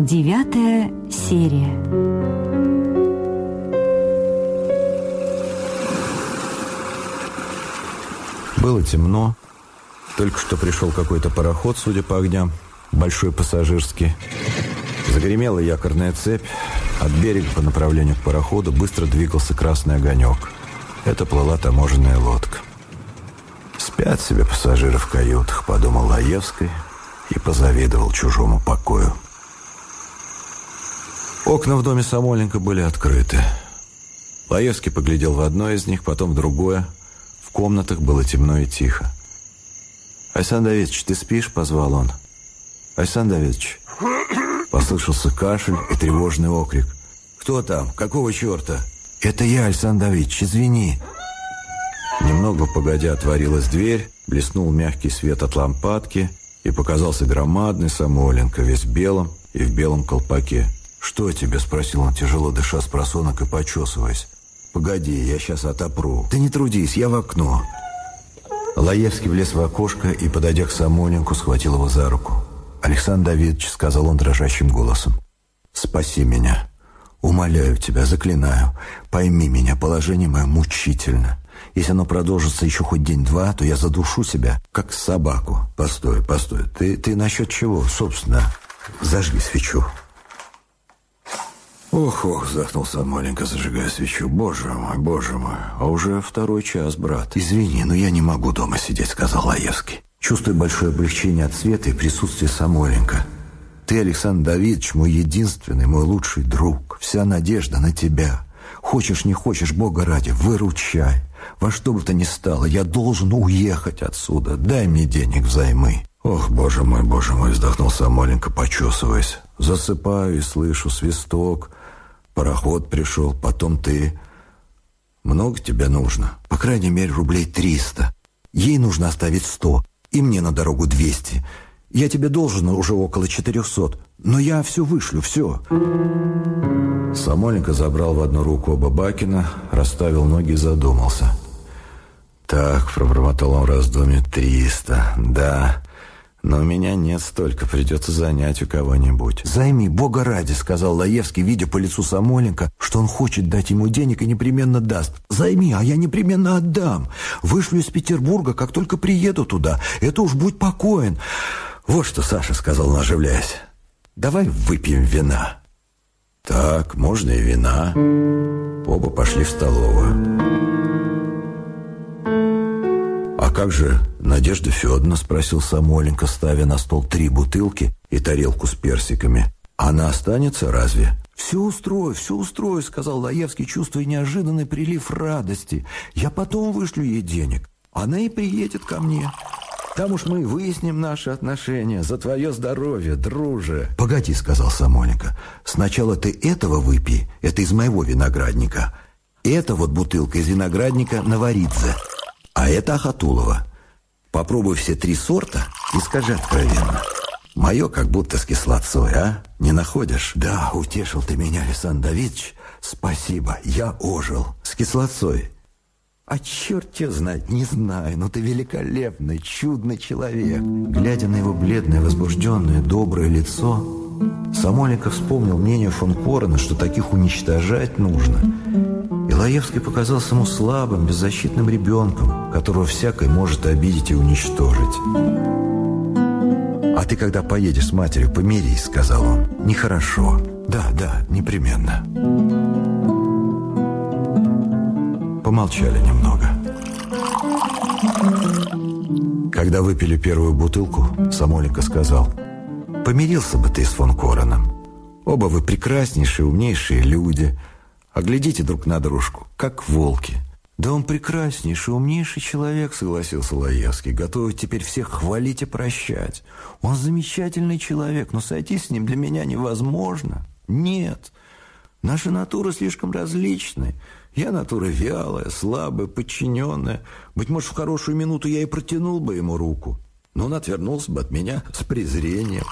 9-я серия. Было темно. Только что пришел какой-то пароход, судя по огням, большой пассажирский. Загремела якорная цепь. От берега по направлению к пароходу быстро двигался красный огонек. Это плыла таможенная лодка. «Спят себе пассажиры в каютах», — подумал Лаевский и позавидовал чужому покою. Окна в доме Самойленко были открыты. Лаевский поглядел в одно из них, потом в другое. В комнатах было темно и тихо. «Александр Давидович, ты спишь?» — позвал он. «Александр Давидович!» Послышался кашель и тревожный окрик. «Кто там? Какого черта?» «Это я, Александр Давидович, извини!» Немного погодя отворилась дверь, блеснул мягкий свет от лампадки, и показался громадный Самойленко, весь в белом и в белом колпаке. «Что тебе?» — спросил он, тяжело дыша с просонок и почесываясь. «Погоди, я сейчас отопру». «Ты не трудись, я в окно». Лаевский влез в окошко и, подойдя к Самойленку, схватил его за руку. «Александр Давидович», — сказал он дрожащим голосом, — «спаси меня. Умоляю тебя, заклинаю. Пойми меня, положение мое мучительно. Если оно продолжится еще хоть день-два, то я задушу себя, как собаку». «Постой, постой. Ты насчет чего, собственно? Зажги свечу». «Ох, вздохнул Самойленко, зажигая свечу. Боже мой, а уже 2 час, брат». «Извини, но я не могу дома сидеть», — сказал Лаевский. «Чувствую большое облегчение от света и присутствия Самойленко. Ты, Александр Давидович, мой единственный, мой лучший друг. Вся надежда на тебя. Хочешь, не хочешь, Бога ради, выручай. Во что бы то ни стало, я должен уехать отсюда. Дай мне денег взаймы». «Ох, боже мой, вздохнул Самойленко, почесываясь. «Засыпаю и слышу свисток. Пароход пришел, потом ты. Много тебе нужно?» «По крайней мере, рублей 300. Ей нужно оставить 100, и мне на дорогу 200. Я тебе должен уже около 400, но я все вышлю, все». Самойленко забрал в одну руку оба бакина, расставил ноги и задумался. «Так», — пробормотал он в раздумье, — 300, да. Но у меня нет столько, придется занять у кого-нибудь». «Займи, Бога ради», — сказал Лаевский, видя по лицу Самойленко, что он хочет дать ему денег и непременно даст. «Займи, а я непременно отдам. Вышлю из Петербурга, как только приеду туда. Это уж будь покоен». «Вот что, Саша», — сказал он, оживляясь, — «давай выпьем вина». «Так, можно и вина». Оба пошли в столовую. «А как же Надежда Федоровна?» — спросил Самойленко, ставя на стол 3 бутылки и тарелку с персиками. «Она останется разве?» «Все устрою», — сказал Лаевский, чувствуя неожиданный прилив радости. «Я потом вышлю ей денег. Она и приедет ко мне. Там уж мы выясним наши отношения. За твое здоровье, друже». «Погоди», — сказал Самойленко. «Сначала ты этого выпей. Это из моего виноградника. Это вот бутылка из виноградника Новоридзе. А это Ахатулова. Попробуй все 3 сорта и скажи откровенно. Мое как будто с кислотой, а? Не находишь?» «Да, утешил ты меня, Александр Давидович. Спасибо, я ожил. С кислотой». «А черт тебя знает, не знаю, но ты великолепный, чудный человек». Глядя на его бледное, возбужденное, доброе лицо, Самойленко вспомнил мнение фон Корена, что таких уничтожать нужно. И Лаевский показался ему слабым, беззащитным ребенком, которого всякой может обидеть и уничтожить. «А ты, когда поедешь с матерью, помирись», — сказал он. «Нехорошо». «Да, непременно». Помолчали немного. Когда выпили первую бутылку, Самойленко сказал: «Помирился бы ты с фон Кореном. Оба вы прекраснейшие, умнейшие люди. А глядите друг на дружку, как волки». «Да он прекраснейший, умнейший человек», — согласился Лаевский, готовый теперь всех хвалить и прощать. «Он замечательный человек, но сойти с ним для меня невозможно. Нет, наши натуры слишком различны. Я натура вялая, слабая, подчиненная. Быть может, в хорошую минуту я и протянул бы ему руку, но он отвернулся бы от меня с презрением».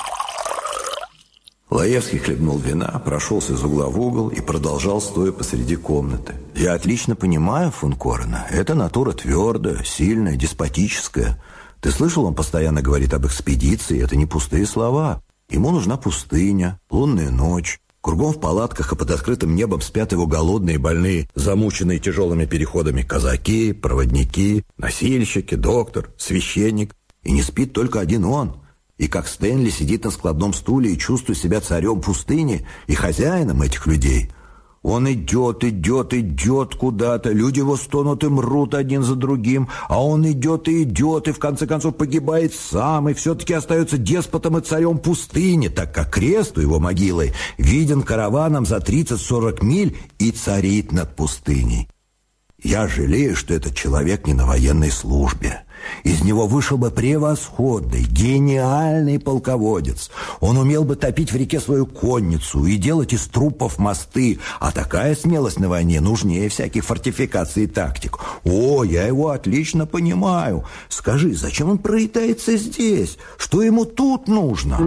Лаевский хлебнул вина, прошелся из угла в угол и продолжал, стоя посреди комнаты. «Я отлично понимаю фон Корена. Это натура твердая, сильная, деспотическая. Ты слышал, он постоянно говорит об экспедиции. Это не пустые слова. Ему нужна пустыня, лунная ночь. Кругом в палатках и под открытым небом спят его голодные, больные, замученные тяжелыми переходами казаки, проводники, носильщики, доктор, священник. И не спит только один он. И как Стэнли сидит на складном стуле и чувствует себя царем пустыни и хозяином этих людей. Он идет куда-то, люди его стонут и мрут один за другим, а он идет и в конце концов погибает сам, и все-таки остается деспотом и царем пустыни, так как крест у его могилы виден караваном за 30-40 миль и царит над пустыней. Я жалею, что этот человек не на военной службе. Из него вышел бы превосходный, гениальный полководец. Он умел бы топить в реке свою конницу и делать из трупов мосты. А такая смелость на войне нужнее всяких фортификаций и тактик. О, я его отлично понимаю. Скажи, зачем он проитается здесь? Что ему тут нужно?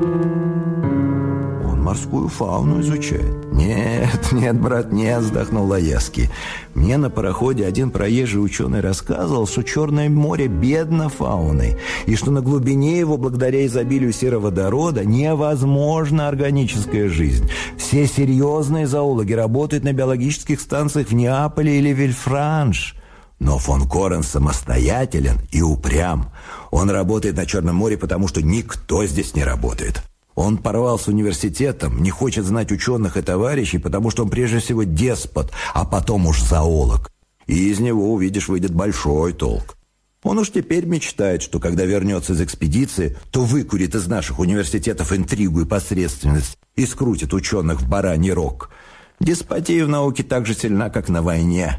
Он морскую фауну изучает. Нет, брат, нет, вздохнул Лаевский. Мне на пароходе один проезжий ученый рассказывал, что Черное море бедно фауной, и что на глубине его, благодаря изобилию сероводорода, невозможна органическая жизнь. Все серьезные зоологи работают на биологических станциях в Неаполе или Вильфранш. Но фон Корен самостоятелен и упрям. Он работает на Черном море, потому что никто здесь не работает. Он порвал с университетом, не хочет знать ученых и товарищей, потому что он прежде всего деспот, а потом уж зоолог. И из него, увидишь, выйдет большой толк. Он уж теперь мечтает, что когда вернется из экспедиции, то выкурит из наших университетов интригу и посредственность и скрутит ученых в бараний рог. Деспотия в науке так же сильна, как на войне.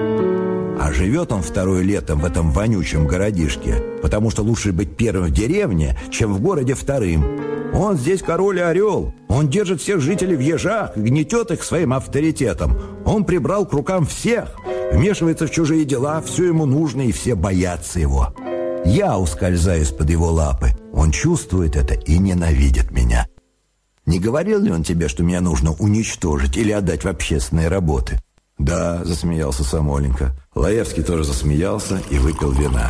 А живет он второе летом в этом вонючем городишке, потому что лучше быть первым в деревне, чем в городе вторым. Он здесь король и орел. Он держит всех жителей в ежах и гнетет их своим авторитетом. Он прибрал к рукам всех, вмешивается в чужие дела, все ему нужно, и все боятся его. Я ускользаю из-под его лапы. Он чувствует это и ненавидит меня. Не говорил ли он тебе, что меня нужно уничтожить или отдать в общественные работы? Да, засмеялся Самойленко. Лаевский тоже засмеялся и выпил вина.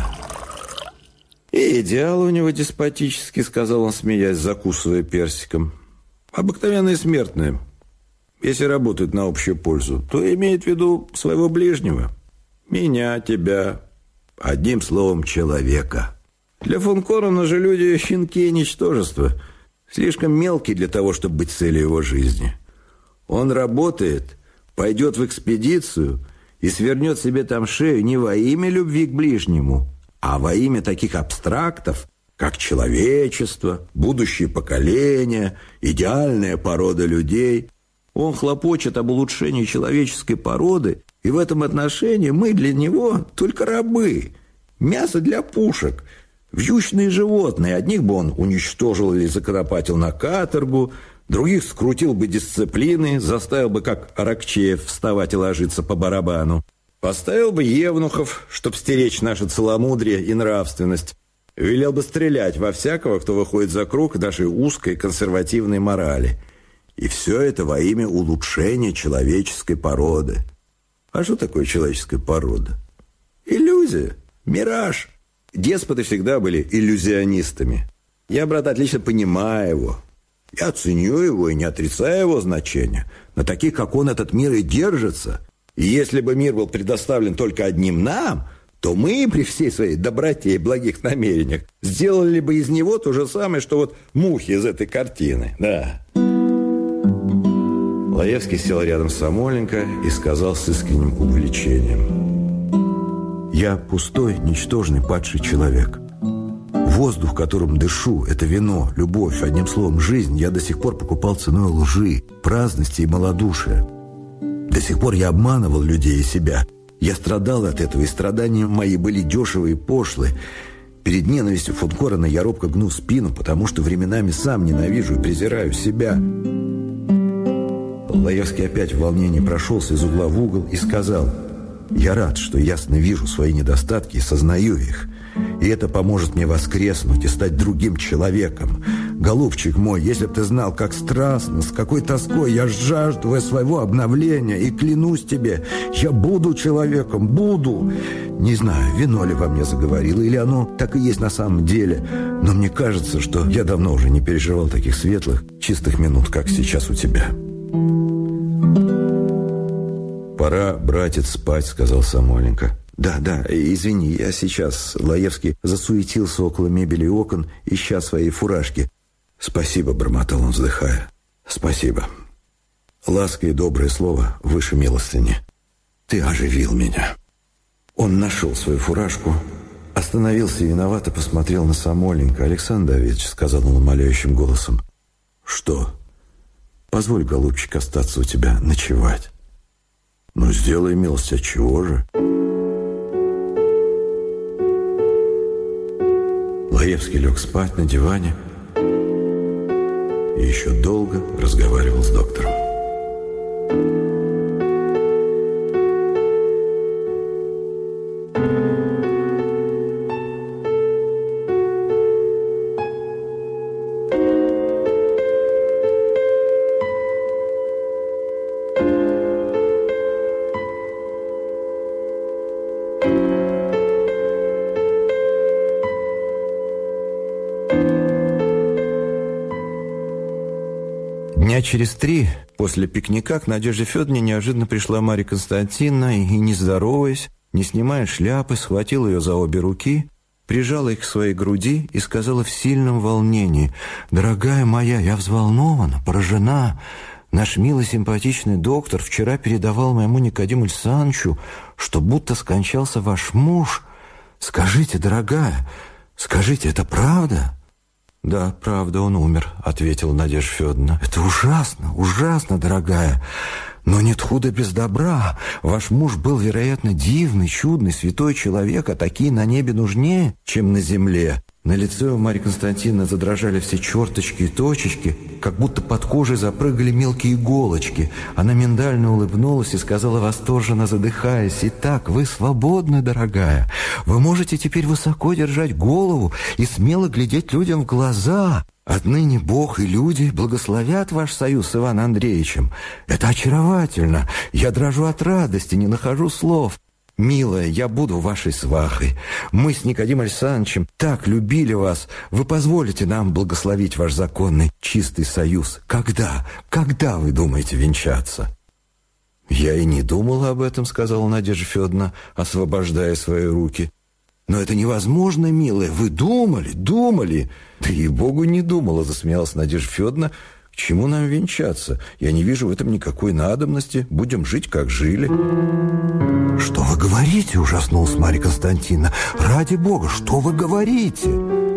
И идеал у него деспотический, сказал он, смеясь, закусывая персиком. Обыкновенные смертные. Если работают на общую пользу, то имеет в виду своего ближнего. Меня, тебя, одним словом, человека. Для фон Корена же люди щенки и ничтожества. Слишком мелкие для того, чтобы быть целью его жизни. Он работает, пойдет в экспедицию и свернет себе там шею не во имя любви к ближнему, а во имя таких абстрактов, как человечество, будущее поколение, идеальная порода людей. Он хлопочет об улучшении человеческой породы, и в этом отношении мы для него только рабы, мясо для пушек, вьючные животные. Одних бы он уничтожил или законопатил на каторгу, других скрутил бы дисциплины, заставил бы, как Аракчеев, вставать и ложиться по барабану. Поставил бы евнухов, чтоб стеречь наше целомудрие и нравственность. Велел бы стрелять во всякого, кто выходит за круг нашей узкой консервативной морали. И все это во имя улучшения человеческой породы. А что такое человеческая порода? Иллюзия, мираж. Деспоты всегда были иллюзионистами. Я, брат, отлично понимаю его. Я ценю его и не отрицаю его значения. На таких, как он, этот мир и держится. И если бы мир был предоставлен только одним нам, то мы, при всей своей доброте и благих намерениях, сделали бы из него то же самое, что вот мухи из этой картины. Да. Лаевский сел рядом с Самойленко и сказал с искренним увлечением: «Я пустой, ничтожный, падший человек. Воздух, которым дышу, это вино, любовь, одним словом, жизнь, я до сих пор покупал ценой лжи, праздности и малодушия. До сих пор я обманывал людей и себя. Я страдал от этого, и страдания мои были дешевые и пошлые. Перед ненавистью фон Корена я робко гну спину, потому что временами сам ненавижу и презираю себя». Лаевский опять в волнении прошелся из угла в угол и сказал: «Я рад, что ясно вижу свои недостатки и сознаю их. И это поможет мне воскреснуть и стать другим человеком. Голубчик мой, если б ты знал, как страстно, с какой тоской я жажду своего обновления, и клянусь тебе, я буду человеком, буду. Не знаю, вино ли во мне заговорило, или оно так и есть на самом деле, но мне кажется, что я давно уже не переживал таких светлых, чистых минут, как сейчас у тебя. «Пора, братец, спать», — сказал Самойленко. «Да, извини, я сейчас». Лаевский засуетился около мебели и окон, ища своей фуражки. «Спасибо», — бормотал он, вздыхая. «Спасибо. Ласка и доброе слово выше милостыни. Ты оживил меня». Он нашел свою фуражку, остановился и виновато посмотрел на Самойленко. «Александр Давидович», — сказал он умоляющим голосом. «Что? Позволь, голубчик, остаться у тебя ночевать». «Ну, сделай милость, отчего же?» Лаевский лег спать на диване и еще долго разговаривал с доктором. Дня через 3 после пикника к Надежде Федоровне неожиданно пришла Марья Константиновна и, не здороваясь, не снимая шляпы, схватила ее за обе руки, прижала их к своей груди и сказала в сильном волнении: «Дорогая моя, я взволнована, поражена. Наш милый симпатичный доктор вчера передавал моему Никодиму Александровичу, что будто скончался ваш муж. Скажите, дорогая, скажите, это правда?» «Да, правда, он умер», — ответила Надежда Федоровна. «Это ужасно, ужасно, дорогая. Но нет худа без добра. Ваш муж был, вероятно, дивный, чудный, святой человек, а такие на небе нужнее, чем на земле». На лице у Марьи Константиновны задрожали все черточки и точечки, как будто под кожей запрыгали мелкие иголочки. Она миндально улыбнулась и сказала, восторженно задыхаясь: «Итак, вы свободны, дорогая. Вы можете теперь высоко держать голову и смело глядеть людям в глаза. Отныне Бог и люди благословят ваш союз с Иваном Андреевичем. Это очаровательно. Я дрожу от радости, не нахожу слов. Милая, я буду вашей свахой. Мы с Никодимом Александровичем так любили вас. Вы позволите нам благословить ваш законный, чистый союз. Когда вы думаете венчаться?» «Я и не думала об этом», — сказала Надежда Федоровна, освобождая свои руки. «Но это невозможно, милая. Вы думали. «Да ей-богу, не думала», — засмеялась Надежда Федоровна. «К чему нам венчаться? Я не вижу в этом никакой надобности. Будем жить, как жили». «Что вы говорите?» — ужаснулась Марья Константиновна. «Ради бога, что вы говорите?»